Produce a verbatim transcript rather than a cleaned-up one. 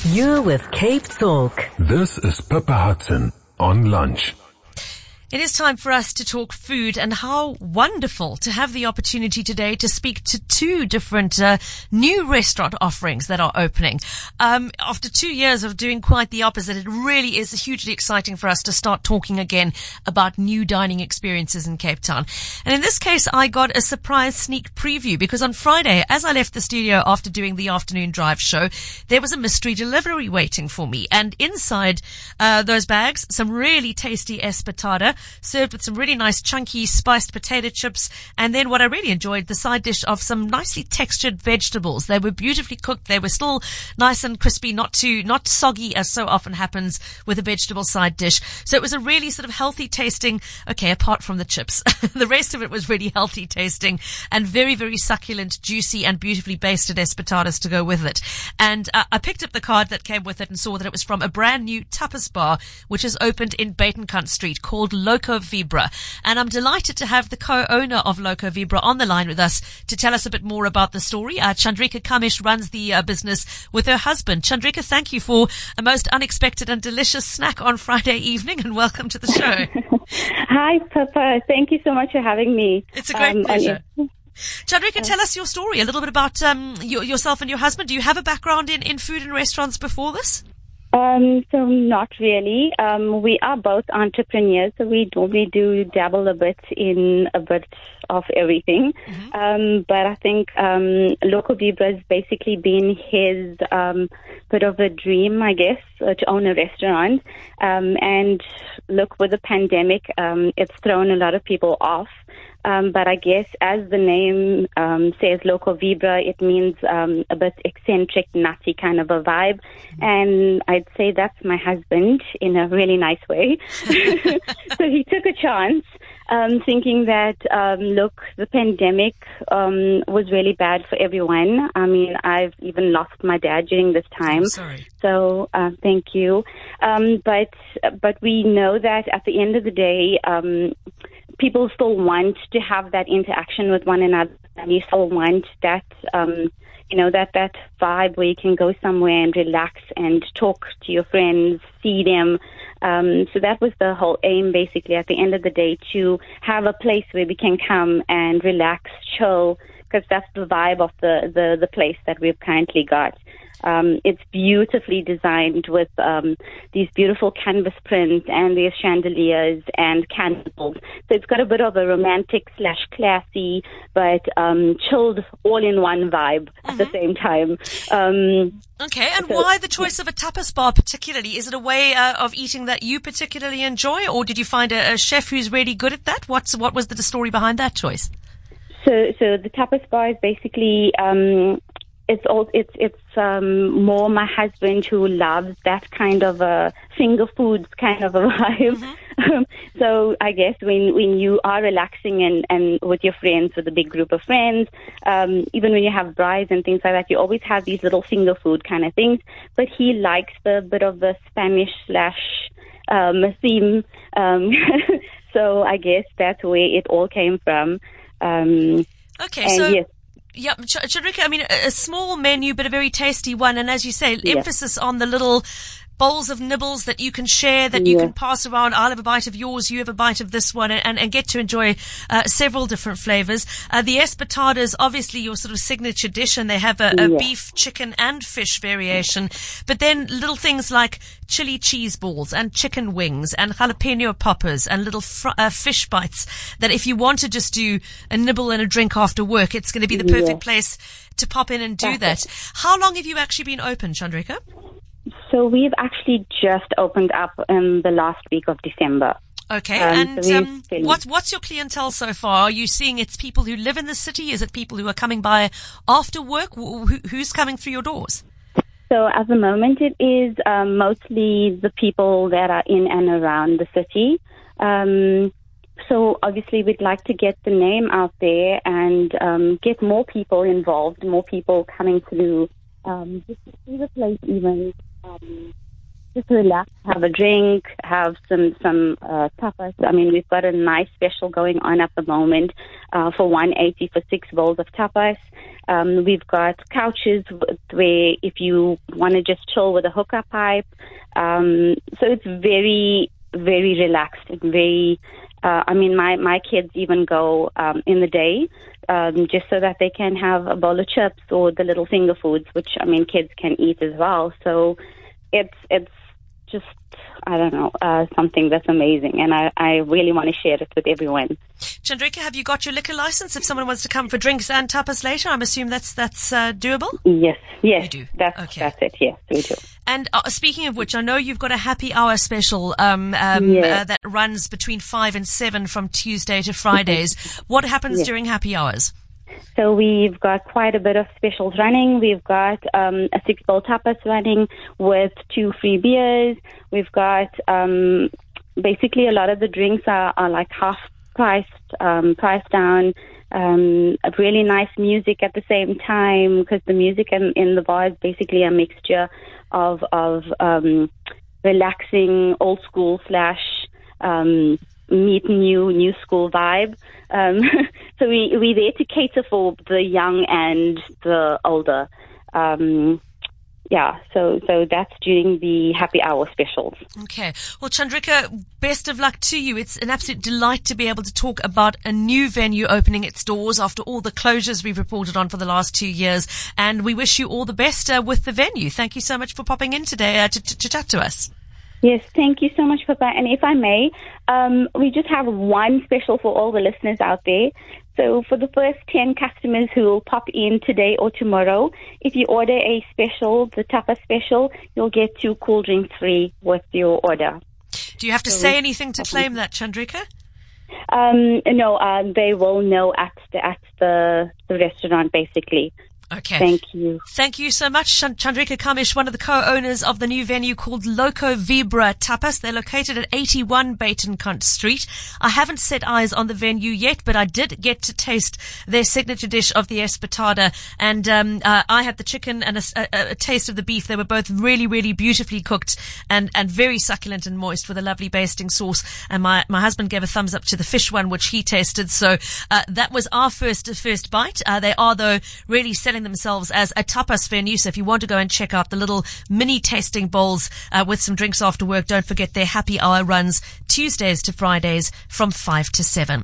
You're with Cape Talk. This is Pippa Hudson on Lunch. It is time for us to talk food, and how wonderful to have the opportunity today to speak to two different uh, new restaurant offerings that are opening. Um, after two years of doing quite the opposite, it really is hugely exciting for us to start talking again about new dining experiences in Cape Town. And in this case, I got a surprise sneak preview because on Friday, as I left the studio after doing the afternoon drive show, there was a mystery delivery waiting for me. And inside uh, those bags, some really tasty espetada, served with some really nice chunky spiced potato chips, and then what I really enjoyed, the side dish of some nicely textured vegetables. They were beautifully cooked. They were still nice and crispy, not too, not soggy as so often happens with a vegetable side dish. So it was a really sort of healthy tasting, okay, apart from the chips. The rest of it was really healthy tasting and very, very succulent, juicy and beautifully basted espetadas to go with it. And uh, I picked up the card that came with it and saw that it was from a brand new tapas bar, which has opened in Batencant Street, called Loco Vibra. And I'm delighted to have the co-owner of Loco Vibra on the line with us to tell us a bit more about the story. Uh, Chandrika Kamish runs the uh, business with her husband. Chandrika, thank you for a most unexpected and delicious snack on Friday evening, and welcome to the show. Hi, Pippa. Thank you so much for having me. It's a great um, pleasure. Chandrika, tell us your story, a little bit about um, your, yourself and your husband. Do you have a background in, in food and restaurants before this? Um, so not really. Um, we are both entrepreneurs, so we normally do dabble a bit in a bit of everything. Mm-hmm. Um, but I think um, Loco Vibra has basically been his um, bit of a dream, I guess, uh, to own a restaurant. Um, and look, with the pandemic, um, it's thrown a lot of people off. Um, but I guess as the name um, says, Loco Vibra, it means um, a bit eccentric, nutty kind of a vibe. And I'd say that's my husband in a really nice way. So he took a chance, um, thinking that, um, look, the pandemic um, was really bad for everyone. I mean, I've even lost my dad during this time. I'm sorry. So uh, thank you. Um, but but we know that at the end of the day, um, people still want to have that interaction with one another, and you still want that, um, you know, that, that vibe where you can go somewhere and relax and talk to your friends, see them. Um, so that was the whole aim, basically, at the end of the day, to have a place where we can come and relax, chill, because that's the vibe of the, the, the place that we've currently got. Um, it's beautifully designed with um, these beautiful canvas prints, and there's chandeliers and candles. So it's got a bit of a romantic slash classy, but um, chilled all-in-one vibe mm-hmm. at the same time. Um, okay, and so, why the choice of a tapas bar particularly? Is it a way uh, of eating that you particularly enjoy, or did you find a, a chef who's really good at that? What's what was the story behind that choice? So, so the tapas bar is basically um, it's all it's it's um, more my husband who loves that kind of a finger foods kind of a vibe. Mm-hmm. So I guess when when you are relaxing and, and with your friends, with a big group of friends, um, even when you have brides and things like that, you always have these little finger food kind of things. But he likes the bit of the Spanish slash um, theme. Um, so I guess that's where it all came from. Um, okay, so yes. yeah, Ch- Chandrika, I mean, a, a small menu, but a very tasty one, and as you say, yes. emphasis on the little bowls of nibbles that you can share, that you yeah. can pass around. I'll have a bite of yours, you have a bite of this one, and, and get to enjoy uh, several different flavors. Uh, the espetada is obviously your sort of signature dish, and they have a, a yeah. beef, chicken, and fish variation. But then little things like chili cheese balls and chicken wings and jalapeno poppers and little fr- uh, fish bites that if you want to just do a nibble and a drink after work, it's going to be the perfect yeah. place to pop in and do That's that. it. How long have you actually been open, Chandrika? So we've actually just opened up in the last week of December. Okay, Um, and so um, we've- what, what's your clientele so far? Are you seeing it's people who live in the city? Is it people who are coming by after work? Who, who's coming through your doors? So at the moment, it is um, mostly the people that are in and around the city. Um, so obviously, we'd like to get the name out there and um, get more people involved, more people coming through um, just to see the place even. Um, just relax, have a drink, have some some uh, tapas. I mean, we've got a nice special going on at the moment uh, for one hundred eighty for six bowls of tapas. Um, we've got couches where if you want to just chill with a hookah pipe. Um, so it's very, very relaxed and very. Uh, I mean, my, my kids even go um, in the day um, just so that they can have a bowl of chips or the little finger foods, which, I mean, kids can eat as well. So it's it's just, I don't know, uh, something that's amazing. And I, I really want to share it with everyone. Chandrika, have you got your liquor license if someone wants to come for drinks and tapas later? I'm assuming that's that's uh, doable? Yes, yes. You do? That's, okay. that's it, yes, we do. And uh, speaking of which, I know you've got a happy hour special um, um, yes. uh, that runs between five and seven from Tuesday to Fridays. What happens yes. during happy hours? So we've got quite a bit of specials running. We've got um, a six-bowl tapas running with two free beers. We've got um, basically a lot of the drinks are, are like half priced, um, priced down. Um, a really nice music at the same time, because the music in, in the bar is basically a mixture of of um, relaxing old school slash um, meet new new school vibe. Um, so we we're there to cater for the young and the older. Um, yeah, so so that's during the happy hour specials. Okay. Well, Chandrika, best of luck to you. It's an absolute delight to be able to talk about a new venue opening its doors after all the closures we've reported on for the last two years. And we wish you all the best uh, with the venue. Thank you so much for popping in today uh, to, to, to chat to us. Yes, thank you so much for that. And if I may, um, we just have one special for all the listeners out there. So for the first ten customers who will pop in today or tomorrow, if you order a special, the tapa special, you'll get two cool drinks free with your order. Do you have to so say anything to claim that, Chandrika? Um, no, uh, they will know at the, at the, the restaurant, basically. Okay. Thank you. Thank you so much, Chandrika Kamish, one of the co-owners of the new venue called Loco Vibra Tapas. They're located at eighty-one Batencont Street. I haven't set eyes on the venue yet, but I did get to taste their signature dish of the espetada, and um, uh, I had the chicken and a, a, a taste of the beef. They were both really, really beautifully cooked and, and very succulent and moist with a lovely basting sauce. And my, my husband gave a thumbs up to the fish one, which he tasted. So uh, that was our first first bite. Uh, they are, though, really selling themselves as a tapas venue. So if you want to go and check out the little mini tasting bowls uh, with some drinks after work, don't forget their happy hour runs Tuesdays to Fridays from five to seven.